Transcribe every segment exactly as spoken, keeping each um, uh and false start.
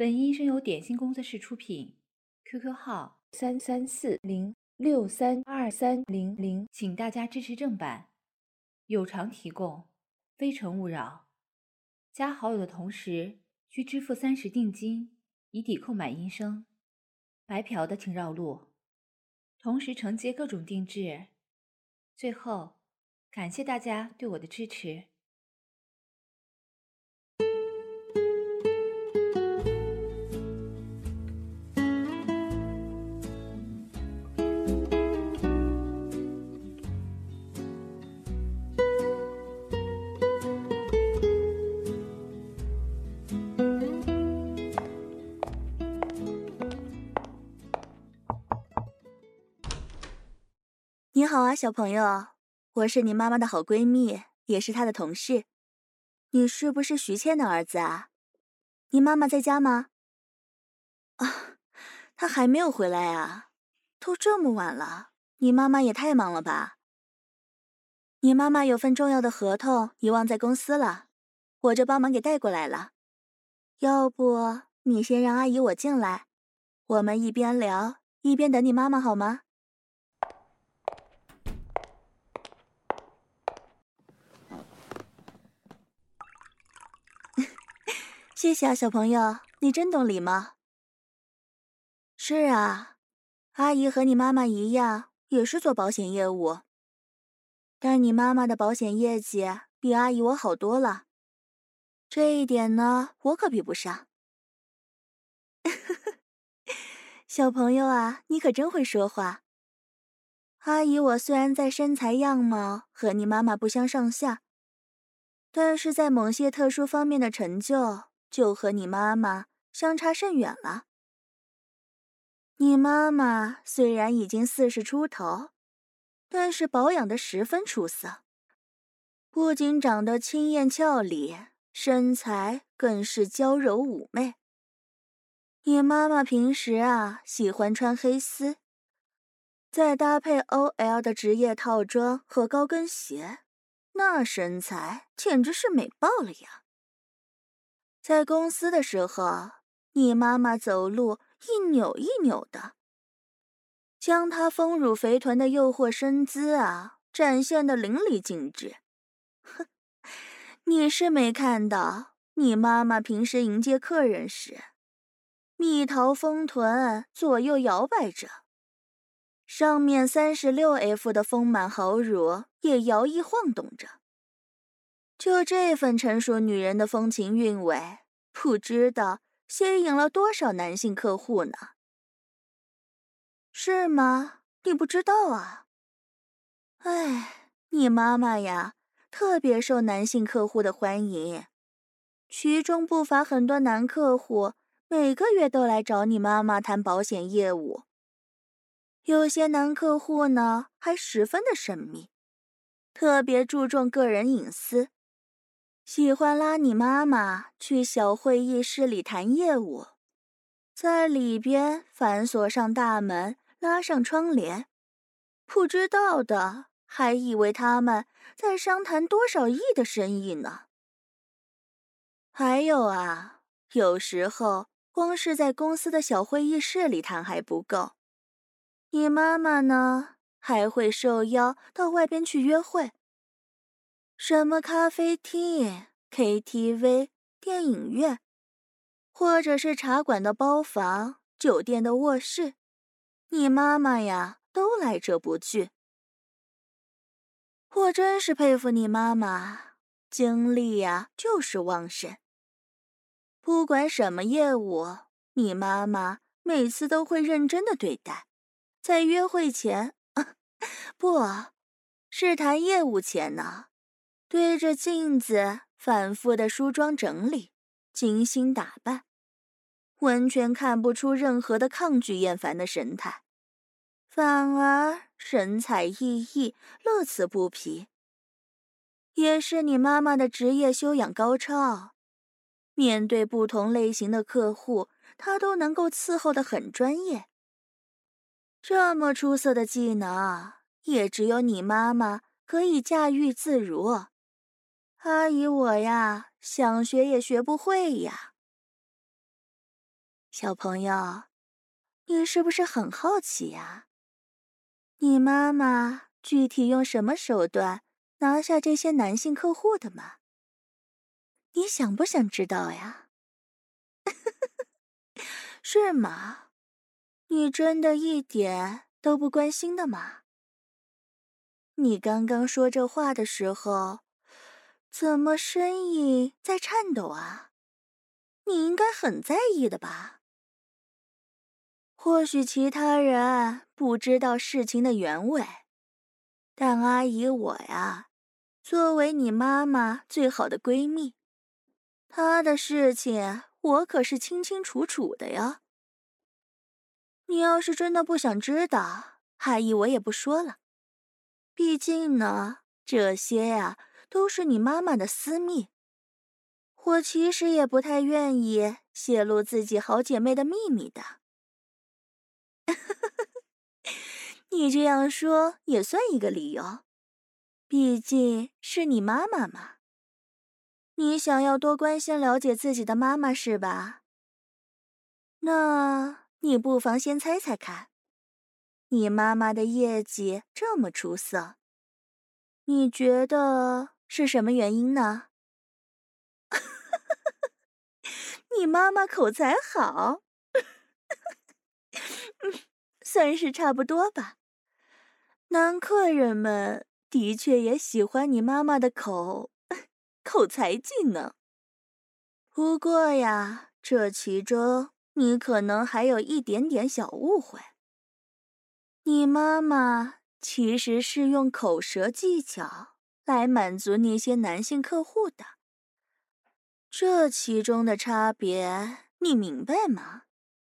本音声由点心工作室出品 ，Q Q 号三三四零六三二三零零，请大家支持正版，有偿提供，非诚勿扰。加好友的同时需支付三十定金，以抵扣买音声。白嫖的请绕路，同时承接各种定制。最后，感谢大家对我的支持。 你好啊，小朋友，我是你妈妈的好闺蜜，也是她的同事。你是不是徐倩的儿子啊？你妈妈在家吗？啊，她还没有回来啊？都这么晚了，你妈妈也太忙了吧？你妈妈有份重要的合同遗忘在公司了，我就帮忙给带过来了。要不你先让阿姨我进来，我们一边聊一边等你妈妈好吗？谢谢啊，小朋友，你真懂礼貌。是啊，阿姨和你妈妈一样，也是做保险业务。但你妈妈的保险业绩比阿姨我好多了，这一点呢，我可比不上。小朋友啊，你可真会说话。阿姨我虽然在身材样貌和你妈妈不相上下，但是在某些特殊方面的成就就和你妈妈相差甚远了。你妈妈虽然已经四十出头，但是保养得十分出色，不仅长得清艳俏丽，身材更是娇柔妩媚。你妈妈平时啊喜欢穿黑丝，再搭配 O L 的职业套装和高跟鞋，那身材简直是美爆了呀！在公司的时候，你妈妈走路一扭一扭的，将她丰乳肥臀的诱惑身姿啊展现得淋漓尽致。哼，你是没看到你妈妈平时迎接客人时，蜜桃丰臀左右摇摆着，上面 三十六 F 的丰满好乳也摇曳晃动着。就这份成熟女人的风情韵味，不知道吸引了多少男性客户呢？是吗？你不知道啊？哎，你妈妈呀，特别受男性客户的欢迎，其中不乏很多男客户每个月都来找你妈妈谈保险业务。有些男客户呢，还十分的神秘，特别注重个人隐私，喜欢拉你妈妈去小会议室里谈业务，在里边反锁上大门，拉上窗帘，不知道的还以为他们在商谈多少亿的生意呢。还有啊，有时候光是在公司的小会议室里谈还不够，你妈妈呢，还会受邀到外边去约会，什么咖啡厅、K T V、电影院，或者是茶馆的包房、酒店的卧室，你妈妈呀都来者不拒。我真是佩服你妈妈，精力呀就是旺盛。不管什么业务，你妈妈每次都会认真的对待。在约会前，啊、不，是谈业务前呢，对着镜子反复的梳妆整理，精心打扮，完全看不出任何的抗拒厌烦的神态，反而神采奕奕，乐此不疲。也是你妈妈的职业修养高超，面对不同类型的客户，她都能够伺候得很专业。这么出色的技能，也只有你妈妈可以驾驭自如。阿姨我呀，想学也学不会呀。 小朋友，你是不是很好奇呀？你妈妈具体用什么手段拿下这些男性客户的吗？你想不想知道呀？是吗？你真的一点都不关心的吗？你刚刚说这话的时候，怎么声音在颤抖啊？你应该很在意的吧？或许其他人不知道事情的原委，但阿姨我呀，作为你妈妈最好的闺蜜，她的事情我可是清清楚楚的呀。你要是真的不想知道，阿姨我也不说了。毕竟呢，这些呀都是你妈妈的私密。我其实也不太愿意泄露自己好姐妹的秘密的。你这样说也算一个理由，毕竟是你妈妈嘛。你想要多关心了解自己的妈妈是吧？那你不妨先猜猜看，你妈妈的业绩这么出色，你觉得是什么原因呢？你妈妈口才好，算是差不多吧。男客人们的确也喜欢你妈妈的口口才技能。不过呀，这其中你可能还有一点点小误会。你妈妈其实是用口舌技巧来满足那些男性客户的，这其中的差别你明白吗？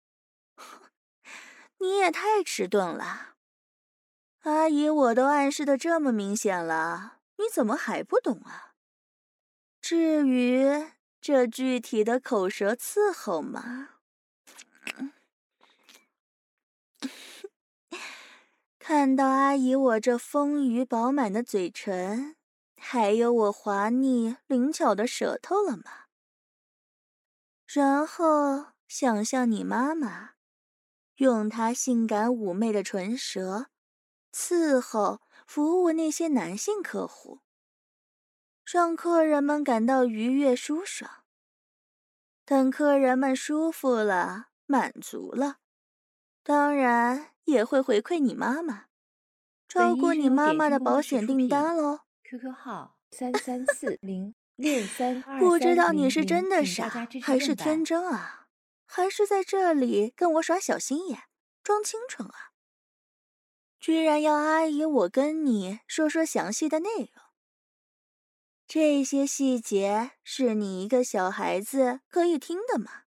你也太迟钝了，阿姨我都暗示的这么明显了，你怎么还不懂啊？至于这具体的口舌伺候嘛，看到阿姨我这丰腴饱满的嘴唇，还有我滑腻灵巧的舌头了吗？然后想象你妈妈用她性感妩媚的唇舌伺候服务那些男性客户，让客人们感到愉悦舒爽。等客人们舒服了，满足了，当然也会回馈你妈妈，照顾你妈妈的保险订单喽。 Q Q 号三三四零六三二不知道三零你是真零， 的请大家傻支持还是天正版。 真啊？还是在这里跟我耍小心眼，装清纯啊？居然要阿姨我跟你说说详细的内容，这些细节是你一个小孩子可以听的吗？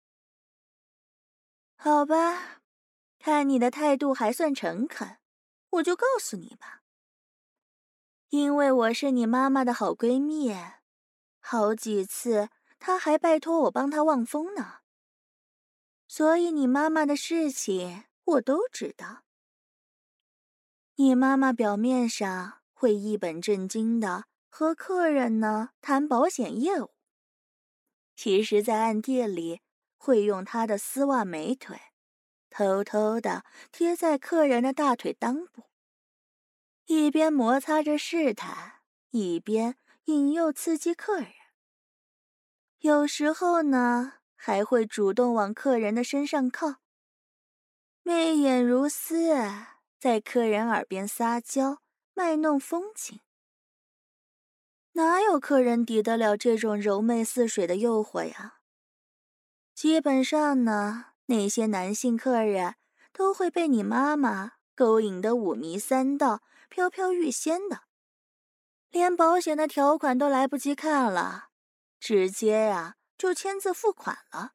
好吧，看你的态度还算诚恳，我就告诉你吧。因为我是你妈妈的好闺蜜，好几次她还拜托我帮她望风呢，所以你妈妈的事情我都知道。你妈妈表面上会一本正经的和客人呢谈保险业务，其实在暗地里会用她的丝袜美腿偷偷的贴在客人的大腿裆部，一边摩擦着试探，一边引诱刺激客人。有时候呢，还会主动往客人的身上靠，媚眼如丝，在客人耳边撒娇，卖弄风情。哪有客人抵得了这种柔媚似水的诱惑呀？基本上呢，那些男性客人都会被你妈妈勾引得五迷三道、飘飘欲仙的，连保险的条款都来不及看了，直接呀、就签字付款了。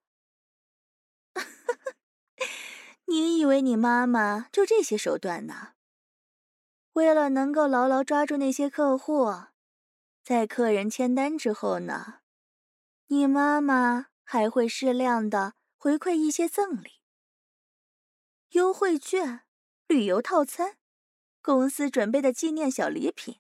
你以为你妈妈就这些手段呢？为了能够牢牢抓住那些客户，在客人签单之后呢，你妈妈还会适量的回馈一些赠礼，优惠券、旅游套餐、公司准备的纪念小礼品。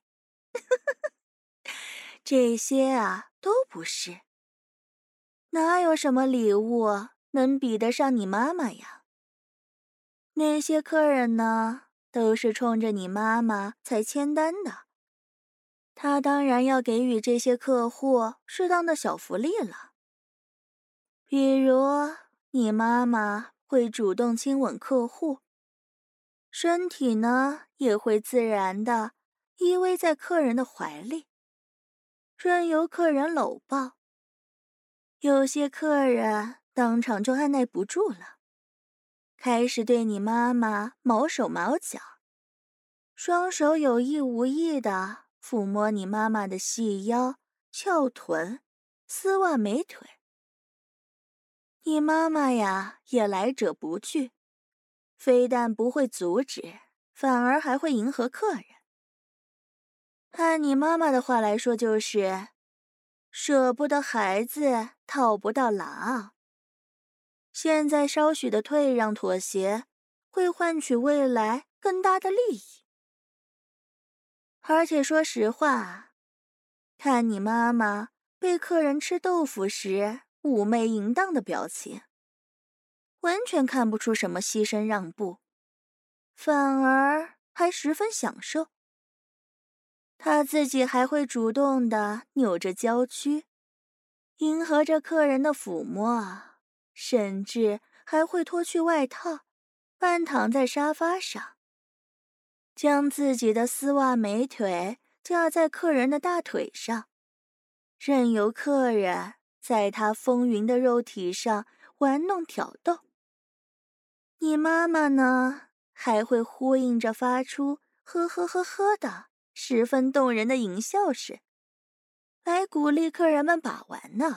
这些啊都不是，哪有什么礼物能比得上你妈妈呀？那些客人呢，都是冲着你妈妈才签单的。她当然要给予这些客户适当的小福利了。比如，你妈妈会主动亲吻客户，身体呢也会自然的依偎在客人的怀里，任由客人搂抱。有些客人当场就按耐不住了，开始对你妈妈毛手毛脚，双手有意无意的抚摸你妈妈的细腰、翘臀、丝袜美腿。你妈妈呀，也来者不拒，非但不会阻止，反而还会迎合客人。按你妈妈的话来说，就是舍不得孩子套不到狼。现在稍许的退让妥协，会换取未来更大的利益。而且说实话，看你妈妈被客人吃豆腐时妩媚淫荡的表情，完全看不出什么牺牲让步，反而还十分享受。她自己还会主动地扭着娇躯，迎合着客人的抚摸，甚至还会脱去外套，半躺在沙发上，将自己的丝袜美腿架在客人的大腿上，任由客人在她丰腴的肉体上玩弄挑逗。你妈妈呢，还会呼应着发出呵呵呵呵的十分动人的淫笑声，来鼓励客人们把玩呢。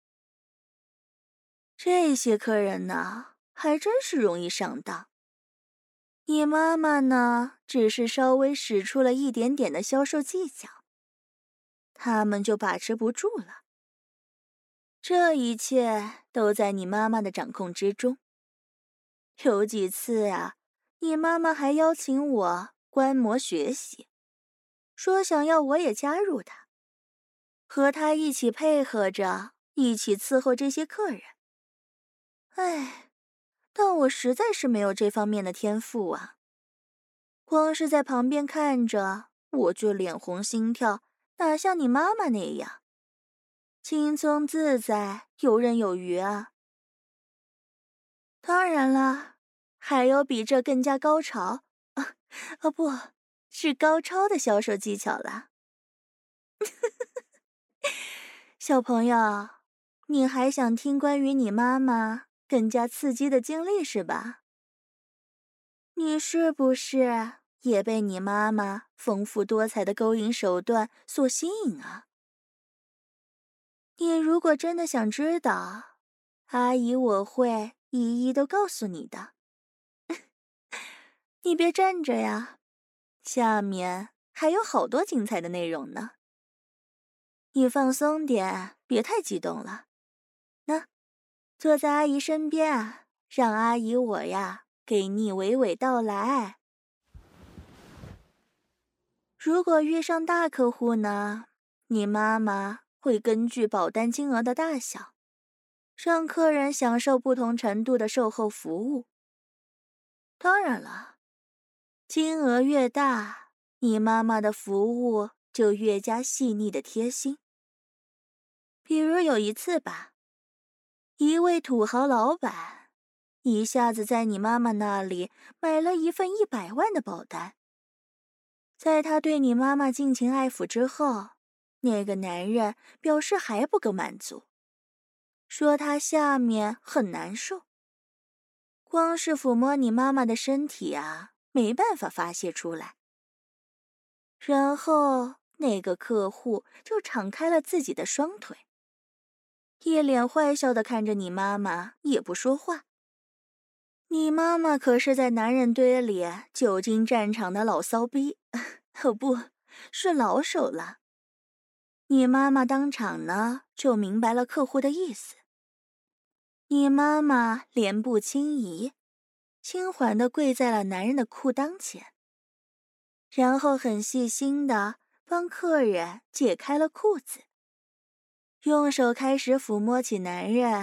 这些客人呢，还真是容易上当。你妈妈呢，只是稍微使出了一点点的销售技巧，他们就把持不住了。这一切都在你妈妈的掌控之中。有几次啊，你妈妈还邀请我观摩学习，说想要我也加入她，和她一起配合着，一起伺候这些客人。唉，但我实在是没有这方面的天赋啊。光是在旁边看着，我就脸红心跳，哪像你妈妈那样轻松自在、游刃有余啊。当然了，还有比这更加高潮啊啊不是高超的销售技巧了。小朋友，你还想听关于你妈妈更加刺激的经历是吧？你是不是也被你妈妈丰富多彩的勾引手段所吸引啊？你如果真的想知道，阿姨我会一一都告诉你的。你别站着呀，下面还有好多精彩的内容呢。你放松点，别太激动了。那，坐在阿姨身边啊，让阿姨我呀给你娓娓道来。如果遇上大客户呢，你妈妈会根据保单金额的大小，让客人享受不同程度的售后服务。当然了，金额越大，你妈妈的服务就越加细腻的贴心。比如有一次吧，一位土豪老板一下子在你妈妈那里买了一份一百万的保单。在他对你妈妈尽情爱抚之后，那个男人表示还不够满足，说他下面很难受，光是抚摸你妈妈的身体啊，没办法发泄出来。然后那个客户就敞开了自己的双腿，一脸坏笑地看着你妈妈，也不说话。你妈妈可是在男人堆里久经战场的老骚逼，哦不，是老手了。你妈妈当场呢就明白了客户的意思。你妈妈莲步轻移，轻缓地跪在了男人的裤裆前，然后很细心地帮客人解开了裤子，用手开始抚摸起男人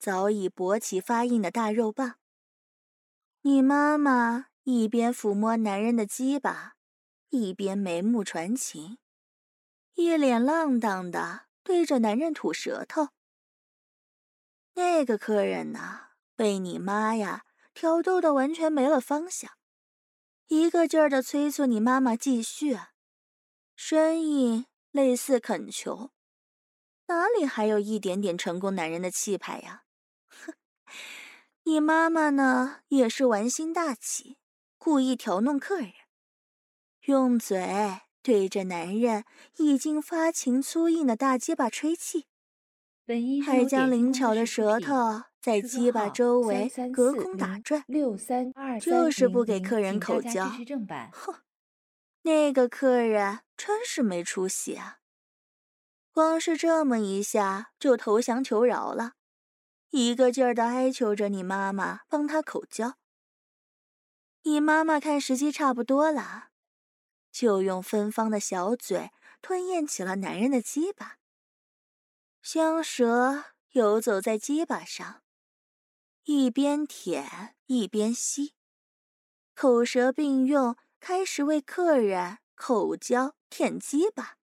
早已勃起发硬的大肉棒。你妈妈一边抚摸男人的鸡巴，一边眉目传情，一脸浪荡的对着男人吐舌头。那个客人呢，被你妈呀挑逗的完全没了方向，一个劲儿的催促你妈妈继续，声音类似恳求，哪里还有一点点成功男人的气派呀？哼，你妈妈呢也是玩心大起，故意调弄客人，用嘴对着男人已经发情粗硬的大鸡巴吹气， 本音还将灵巧的舌头在鸡巴周围隔空打转， 六三二就是不给客人口交。哼，那个客人真是没出息啊！光是这么一下就投降求饶了，一个劲儿的哀求着你妈妈帮他口交。你妈妈看时机差不多了，就用芬芳的小嘴吞咽起了男人的鸡巴，香舌游走在鸡巴上，一边舔一边吸，口舌并用，开始为客人口交舔鸡巴。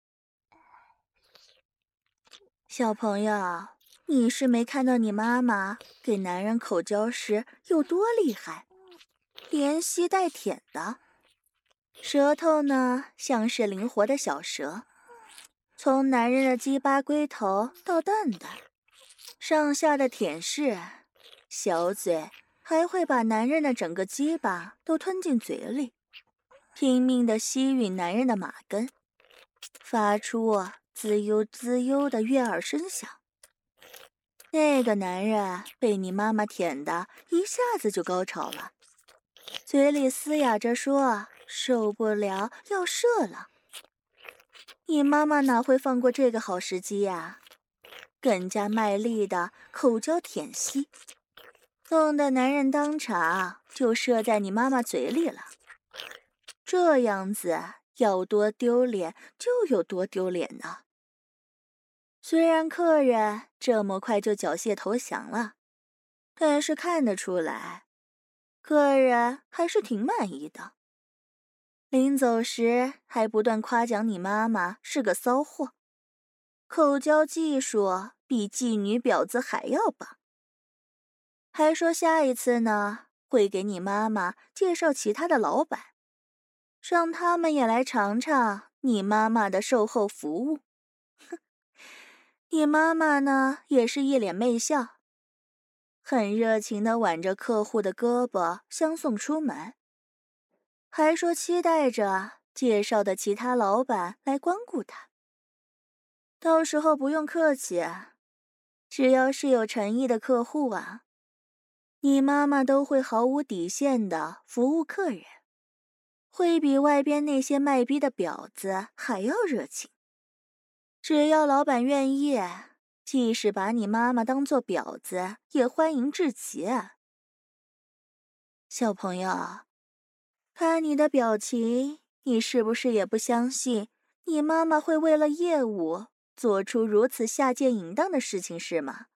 小朋友，你是没看到你妈妈给男人口交时有多厉害，连吸带舔的，舌头呢像是灵活的小蛇，从男人的鸡巴龟头到蛋蛋，上下的舔舐，小嘴还会把男人的整个鸡巴都吞进嘴里，拼命地吸吮男人的马根，发出滋悠滋悠的悦耳声响。那个男人被你妈妈舔的一下子就高潮了，嘴里嘶哑着说受不了要射了。你妈妈哪会放过这个好时机呀？更加卖力的口交舔吸，弄得男人当场就射在你妈妈嘴里了。这样子要多丢脸就有多丢脸呢。虽然客人这么快就缴械投降了，但是看得出来，客人还是挺满意的。临走时还不断夸奖你妈妈是个骚货，口交技术比妓女婊子还要棒，还说下一次呢会给你妈妈介绍其他的老板，让他们也来尝尝你妈妈的售后服务。哼，你妈妈呢也是一脸媚笑，很热情地挽着客户的胳膊相送出门，还说期待着介绍的其他老板来光顾他。到时候不用客气，只要是有诚意的客户啊，你妈妈都会毫无底线的服务客人，会比外边那些卖逼的婊子还要热情。只要老板愿意，即使把你妈妈当做婊子，也欢迎至极。小朋友，看你的表情，你是不是也不相信你妈妈会为了业务做出如此下贱淫荡的事情是吗？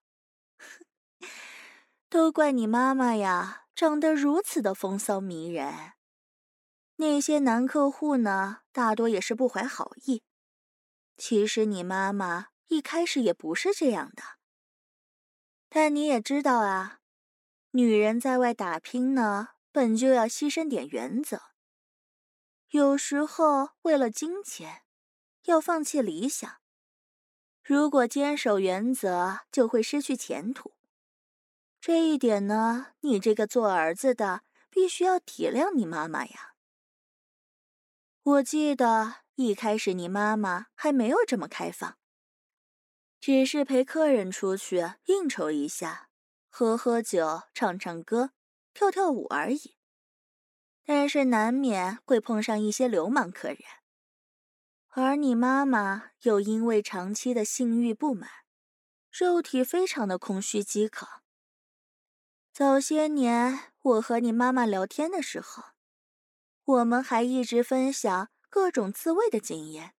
都怪你妈妈呀，长得如此的风骚迷人。那些男客户呢，大多也是不怀好意。其实你妈妈一开始也不是这样的。但你也知道啊，女人在外打拼呢，本就要牺牲点原则。有时候为了金钱，要放弃理想。如果坚守原则，就会失去前途。这一点呢，你这个做儿子的必须要体谅你妈妈呀。我记得一开始你妈妈还没有这么开放，只是陪客人出去应酬一下，喝喝酒，唱唱歌，跳跳舞而已。但是难免会碰上一些流氓客人，而你妈妈又因为长期的性欲不满，肉体非常的空虚饥渴。早些年我和你妈妈聊天的时候，我们还一直分享各种自慰的经验。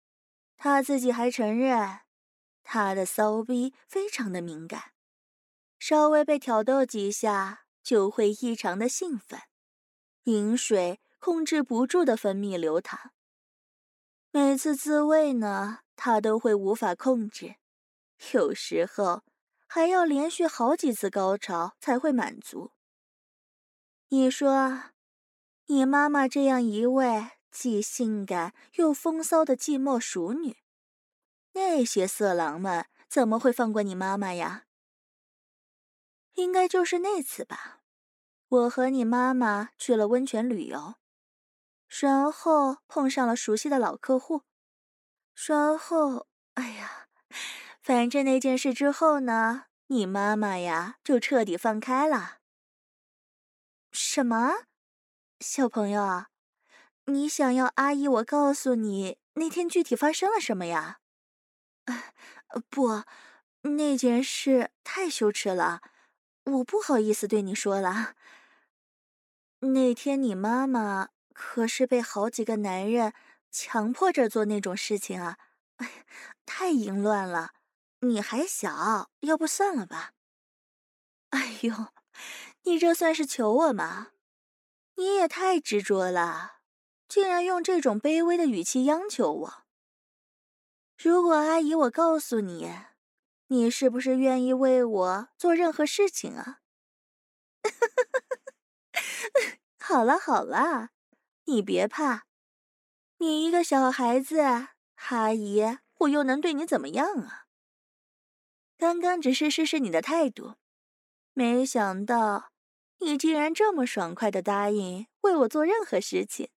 她自己还承认，她的骚逼非常的敏感， 稍微被挑逗几下就会异常的兴奋，饮水控制不住的分泌流淌。每次自慰呢，他都会无法控制，有时候还要连续好几次高潮才会满足。你说，你妈妈这样一位既性感又风骚的寂寞熟女，那些色狼们怎么会放过你妈妈呀？应该就是那次吧，我和你妈妈去了温泉旅游，然后碰上了熟悉的老客户，然后，哎呀，反正那件事之后呢，你妈妈呀就彻底放开了。什么？小朋友啊，你想要阿姨我告诉你那天具体发生了什么呀？呃不，那件事太羞耻了，我不好意思对你说了。那天你妈妈可是被好几个男人强迫着做那种事情啊，哎，太淫乱了。你还小，要不算了吧。哎呦，你这算是求我吗？你也太执着了，竟然用这种卑微的语气央求我。如果阿姨我告诉你，你是不是愿意为我做任何事情啊？好了好了，你别怕，你一个小孩子，阿姨我又能对你怎么样啊？刚刚只是试试你的态度，没想到你竟然这么爽快的答应为我做任何事情。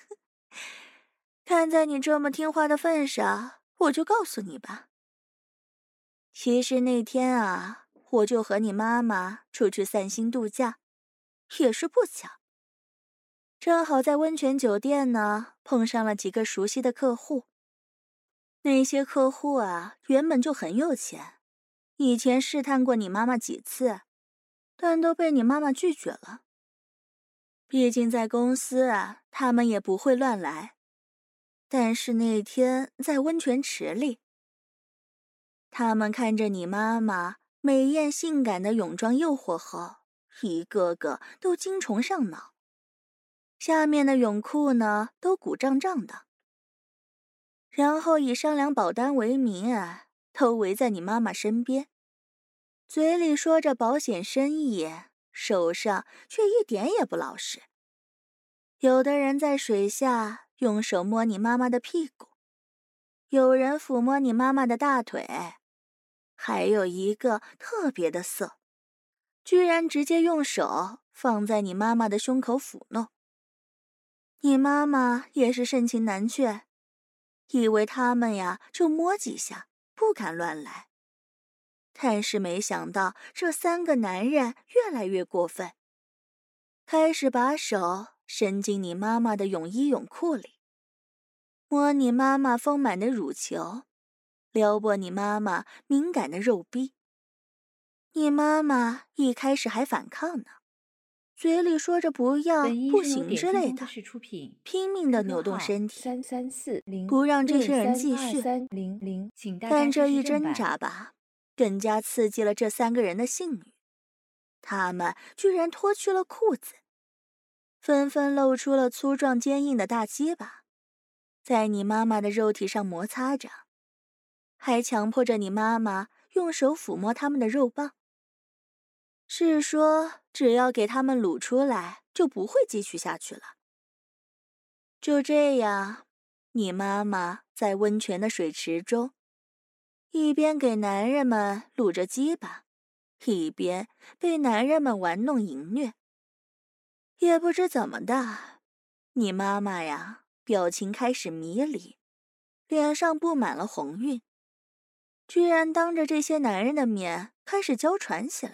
看在你这么听话的份上，我就告诉你吧。其实那天啊，我就和你妈妈出去散心度假，也是不巧，正好在温泉酒店呢碰上了几个熟悉的客户。那些客户啊，原本就很有钱，以前试探过你妈妈几次，但都被你妈妈拒绝了。毕竟在公司啊，他们也不会乱来。但是那天在温泉池里，他们看着你妈妈美艳性感的泳装诱惑后，一个个都精虫上脑，下面的泳裤呢都鼓胀胀的。然后以商量保单为名啊，都围在你妈妈身边，嘴里说着保险生意，手上却一点也不老实。有的人在水下用手摸你妈妈的屁股，有人抚摸你妈妈的大腿，还有一个特别的色，居然直接用手放在你妈妈的胸口抚弄。你妈妈也是盛情难却，以为他们呀就摸几下，不敢乱来。但是没想到这三个男人越来越过分，开始把手伸进你妈妈的泳衣泳裤里，摸你妈妈丰满的乳球，撩拨你妈妈敏感的肉壁。你妈妈一开始还反抗呢，嘴里说着不要、 本医不生由行之类的点心工作，室出品， 拼命地 Q Q 扭动号身体， 三三四零不让这六些人三二继续。 三零零，请大家但这支持一挣正版。 扎吧，更加刺激了这三个人的性欲。他们居然脱去了裤子，纷纷露出了粗壮坚硬的大鸡巴，在你妈妈的肉体上摩擦着，还强迫着你妈妈用手抚摸他们的肉棒。是说，只要给他们撸出来，就不会继续下去了。就这样，你妈妈在温泉的水池中，一边给男人们撸着鸡巴，一边被男人们玩弄淫虐。也不知怎么的，你妈妈呀，表情开始迷离，脸上布满了红晕，居然当着这些男人的面开始娇喘起来。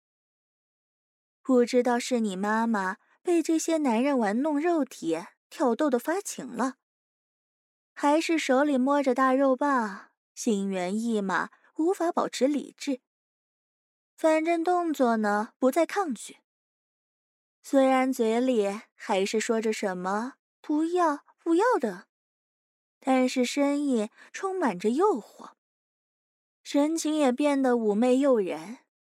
不知道是你妈妈被这些男人玩弄肉体挑逗的发情了，还是手里摸着大肉棒，心猿意马，无法保持理智。反正动作呢不再抗拒，虽然嘴里还是说着什么不要不要的，但是声音充满着诱惑，神情也变得妩媚诱人。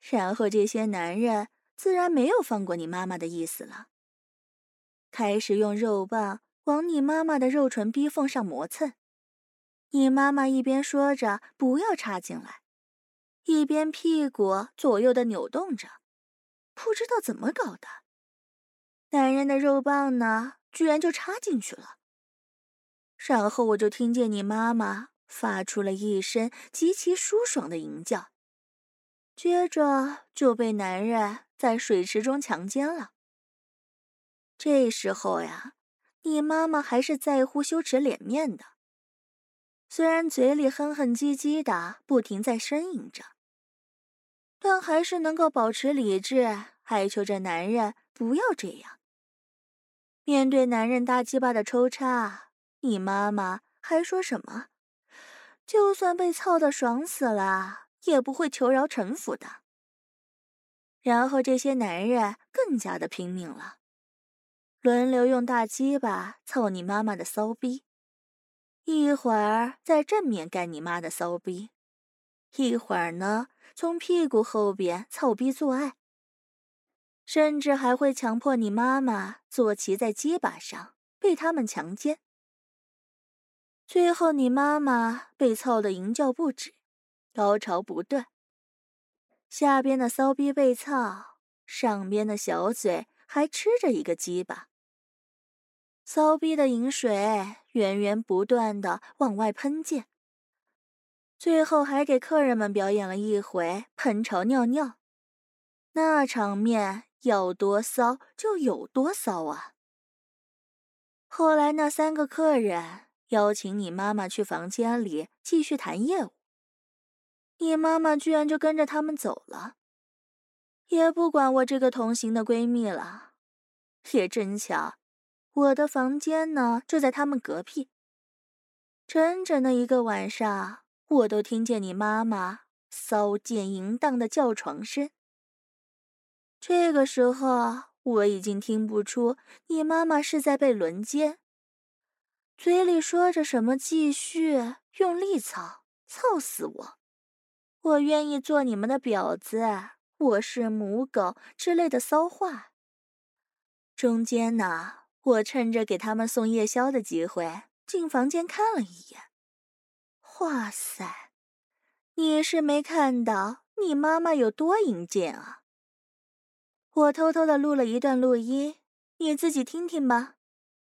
然后这些男人自然没有放过你妈妈的意思了，开始用肉棒往你妈妈的肉唇逼缝上磨蹭。你妈妈一边说着不要插进来，一边屁股左右的扭动着，不知道怎么搞的，男人的肉棒呢，居然就插进去了。然后我就听见你妈妈发出了一声极其舒爽的吟叫，接着就被男人在水池中强奸了。这时候呀，你妈妈还是在乎羞耻脸面的，虽然嘴里哼哼唧唧的不停在呻吟着，但还是能够保持理智，哀求着男人不要这样。面对男人大鸡巴的抽插，你妈妈还说什么就算被操得爽死了也不会求饶臣服的。然后这些男人更加的拼命了，轮流用大鸡巴操你妈妈的骚逼，一会儿在正面干你妈的骚逼，一会儿呢从屁股后边操逼做爱，甚至还会强迫你妈妈坐骑在鸡巴上被他们强奸。最后你妈妈被操得淫叫不止，高潮不断，下边的骚逼被操，上边的小嘴还吃着一个鸡巴，骚逼的淫水源源不断地往外喷溅，最后还给客人们表演了一回喷潮尿尿，那场面要多骚就有多骚啊。后来那三个客人邀请你妈妈去房间里继续谈业务，你妈妈居然就跟着他们走了，也不管我这个同行的闺蜜了。也真巧，我的房间呢就在他们隔壁，整整的一个晚上，我都听见你妈妈骚贱淫荡的叫床声。这个时候我已经听不出你妈妈是在被轮奸，嘴里说着什么继续用力操，操死我，我愿意做你们的婊子，我是母狗之类的骚话。中间呢，我趁着给他们送夜宵的机会进房间看了一眼，哇塞，你是没看到你妈妈有多淫贱啊。我偷偷的录了一段录音，你自己听听吧。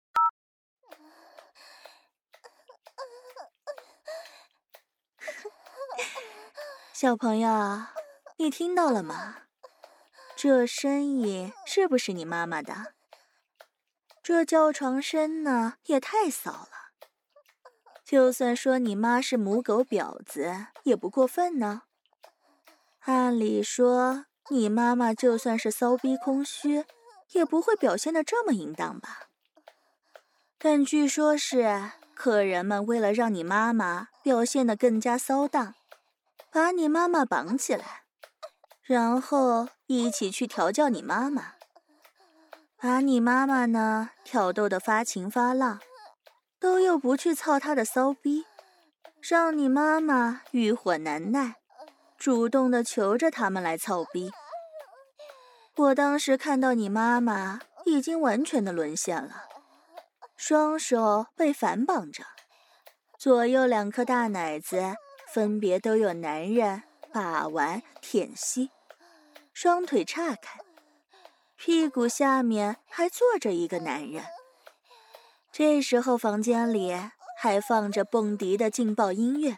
小朋友，你听到了吗？这声音是不是你妈妈的？这叫床声呢，也太骚了。就算说你妈是母狗婊子，也不过分呢。按理说，你妈妈就算是骚逼空虚，也不会表现得这么淫荡吧？但据说是客人们为了让你妈妈表现得更加骚荡，把你妈妈绑起来，然后一起去调教你妈妈，把你妈妈呢挑逗得发情发浪，都又不去操她的骚逼，让你妈妈欲火难耐，主动地求着他们来操逼。我当时看到你妈妈已经完全的沦陷了，双手被反绑着，左右两颗大奶子分别都有男人把玩舔吸，双腿岔开，屁股下面还坐着一个男人。这时候房间里还放着蹦迪的劲爆音乐，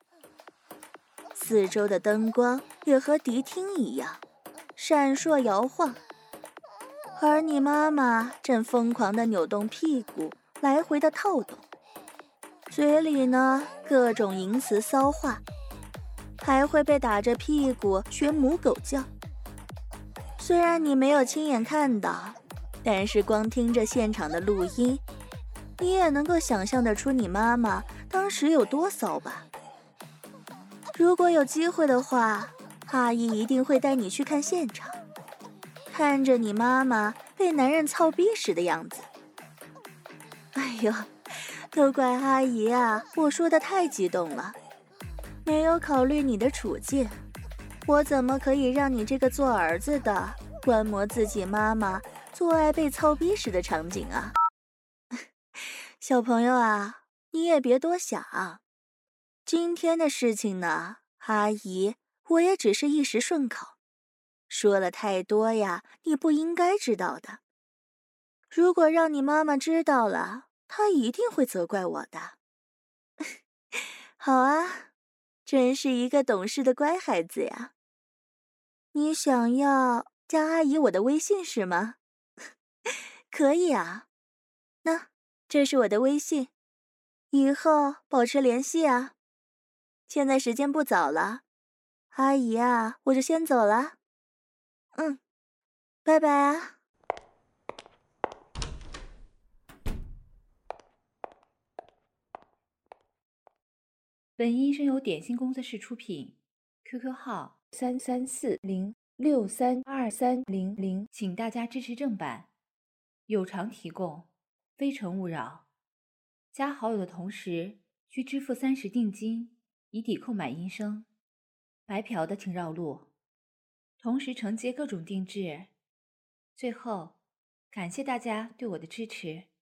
四周的灯光也和迪厅一样闪烁摇晃，而你妈妈正疯狂地扭动屁股，来回的套动，嘴里呢各种淫词骚话，还会被打着屁股学母狗叫。虽然你没有亲眼看到，但是光听着现场的录音，你也能够想象得出你妈妈当时有多骚吧。如果有机会的话，阿姨一定会带你去看现场，看着你妈妈被男人操逼时的样子。哎呦，都怪阿姨啊，我说的太激动了，没有考虑你的处境。 我怎么可以让你这个做儿子的观摩自己妈妈做爱被操逼时的场景啊？小朋友啊，你也别多想。今天的事情呢，阿姨我也只是一时顺口，说了太多呀，你不应该知道的。如果让你妈妈知道了，她一定会责怪我的。好啊，真是一个懂事的乖孩子呀。你想要加阿姨我的微信是吗？可以啊，那这是我的微信，以后保持联系啊。现在时间不早了，阿姨啊，我就先走了。嗯，拜拜啊。 本音声由点心工作室出品 ，Q Q 号三三四零六三二三零零，请大家支持正版，有偿提供，非诚勿扰。加好友的同时需支付三十定金，以抵扣买音声。白嫖的请绕路，同时承接各种定制。最后，感谢大家对我的支持。